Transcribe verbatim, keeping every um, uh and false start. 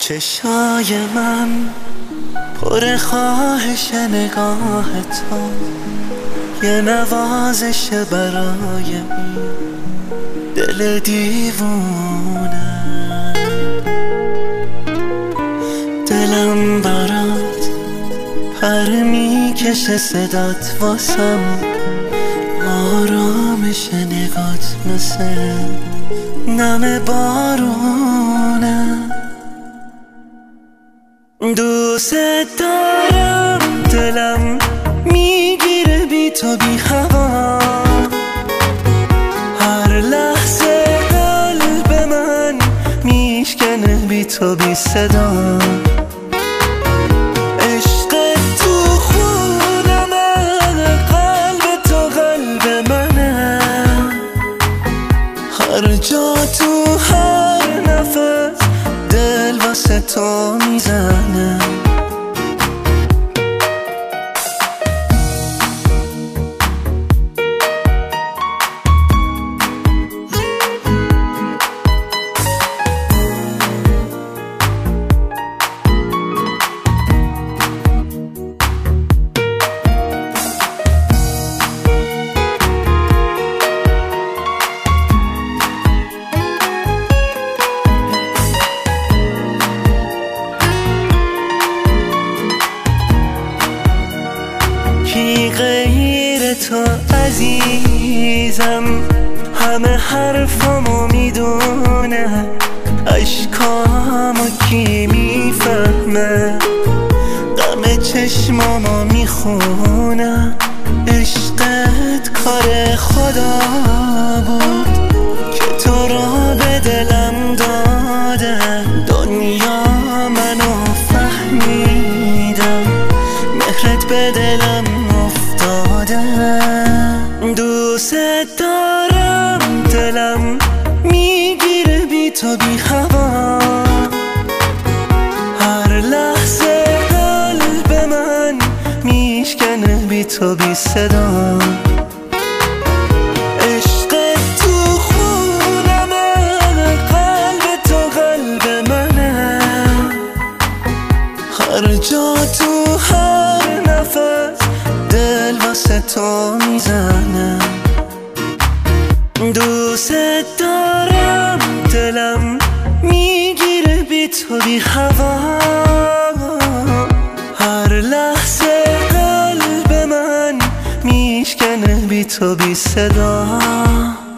چشای من پر خواهش نگاه تو، یه نوازش برای این دل دیوونه. دلم برات پر میکشه، صدات واسم آرامش نگات مثل نم بارونه. دوست دارم، دلم میگیره بی تو بی هوا، هر لحظه قلب من میشکنه بی تو بی صدا. عشق تو خونمه، قلب تو قلب منه، هر جا تو هر نفس دل واسه تو میزنه. کی غیر تو عزیزم، همه حرفامو میدونه، اشکامو کی میفهمه، غم چشمامو میخونه. عشقت کار خدا بود که تو را به دلم داده، دنیا منو فهمیدم، مهرت به دلم افتاده. دوست دارم، دلم میگیره بی تو بی هوا، هر لحظه قلب من میشکنه بی تو بی صدا. عشق تو خونمه، قلب تو قلب منه، هر جا تو هر نفس دل واسه تو میزنه. دوست دارم، دلم میگیره بی تو بی هوا، هر لحظه قلب من میشکنه بی تو بی صدا.